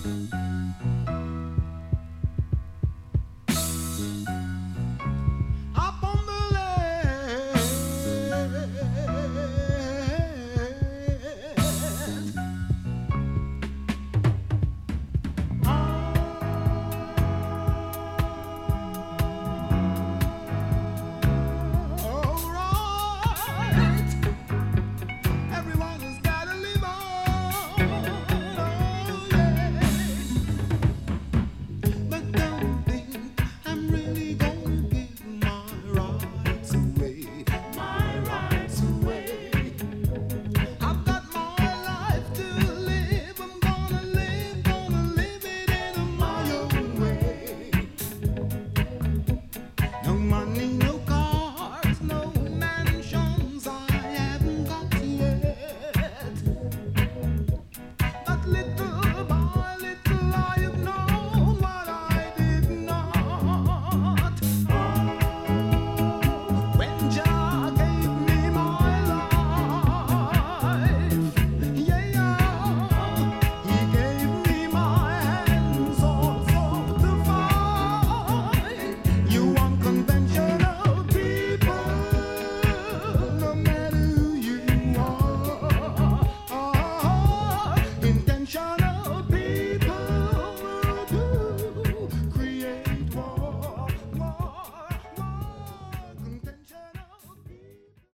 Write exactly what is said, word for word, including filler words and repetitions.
Up on the land, all right. Everyone has gotta live on, oh yeah. But don't think I'm really gonna give my rights away, my rights away. I've got my life to live. I'm gonna live, gonna live it in my own way. No money, no cars, no mansions I haven't got yet. But little by little I have known what I did not. When Jah gave me my life, yeah, yeah, He gave me my hands also to fight. You unconventional people, no matter who you are, intentional.